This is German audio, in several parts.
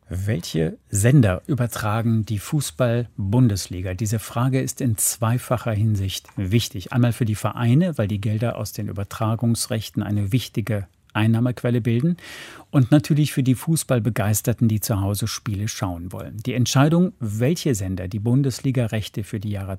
Welche Sender übertragen die Fußball-Bundesliga? Diese Frage ist in zweifacher Hinsicht wichtig. Einmal für die Vereine, weil die Gelder aus den Übertragungsrechten eine wichtige Einnahmequelle bilden. Und natürlich für die Fußballbegeisterten, die zu Hause Spiele schauen wollen. Die Entscheidung, welche Sender die Bundesliga-Rechte für die Jahre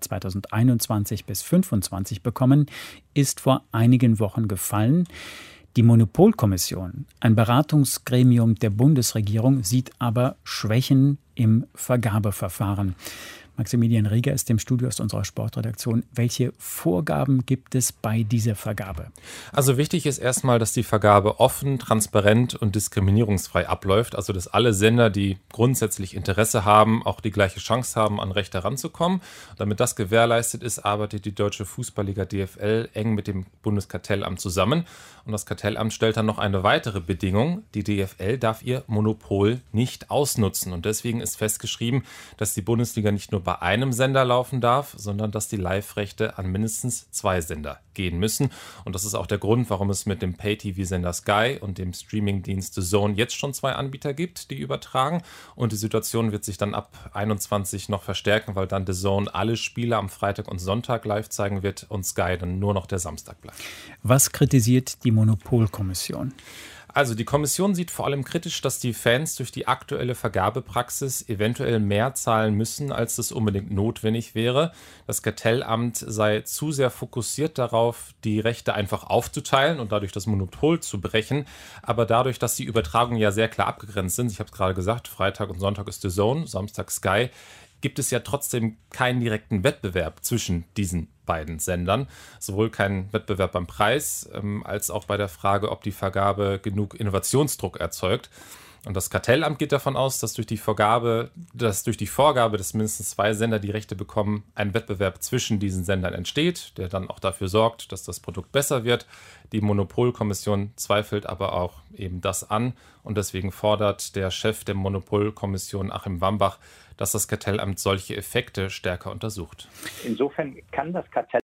2021 bis 2025 bekommen, ist vor einigen Wochen gefallen. Die Monopolkommission, ein Beratungsgremium der Bundesregierung, sieht aber Schwächen im Vergabeverfahren. Maximilian Rieger ist im Studio aus unserer Sportredaktion. Welche Vorgaben gibt es bei dieser Vergabe? Also wichtig ist erstmal, dass die Vergabe offen, transparent und diskriminierungsfrei abläuft. Also dass alle Sender, die grundsätzlich Interesse haben, auch die gleiche Chance haben, an Rechte heranzukommen. Damit das gewährleistet ist, arbeitet die Deutsche Fußballliga DFL eng mit dem Bundeskartellamt zusammen. Und das Kartellamt stellt dann noch eine weitere Bedingung. Die DFL darf ihr Monopol nicht ausnutzen. Und deswegen ist festgeschrieben, dass die Bundesliga nicht nur bei einem Sender laufen darf, sondern dass die Live-Rechte an mindestens 2 Sender gehen müssen. Und das ist auch der Grund, warum es mit dem Pay-TV-Sender Sky und dem Streaming-Dienst DAZN jetzt schon 2 Anbieter gibt, die übertragen. Und die Situation wird sich dann ab 21 noch verstärken, weil dann DAZN alle Spiele am Freitag und Sonntag live zeigen wird und Sky dann nur noch der Samstag bleibt. Was kritisiert die Monopolkommission? Also die Kommission sieht vor allem kritisch, dass die Fans durch die aktuelle Vergabepraxis eventuell mehr zahlen müssen, als es unbedingt notwendig wäre. Das Kartellamt sei zu sehr fokussiert darauf, die Rechte einfach aufzuteilen und dadurch das Monopol zu brechen. Aber dadurch, dass die Übertragungen ja sehr klar abgegrenzt sind, ich habe es gerade gesagt, Freitag und Sonntag ist DAZN, Samstag Sky, gibt es ja trotzdem keinen direkten Wettbewerb zwischen diesen beiden Sendern. Sowohl keinen Wettbewerb beim Preis, als auch bei der Frage, ob die Vergabe genug Innovationsdruck erzeugt. Und das Kartellamt geht davon aus, dass durch die Vorgabe, dass mindestens 2 Sender die Rechte bekommen, ein Wettbewerb zwischen diesen Sendern entsteht, der dann auch dafür sorgt, dass das Produkt besser wird. Die Monopolkommission zweifelt aber auch eben das an und deswegen fordert der Chef der Monopolkommission, Achim Wambach, dass das Kartellamt solche Effekte stärker untersucht. Insofern kann das Kartellamt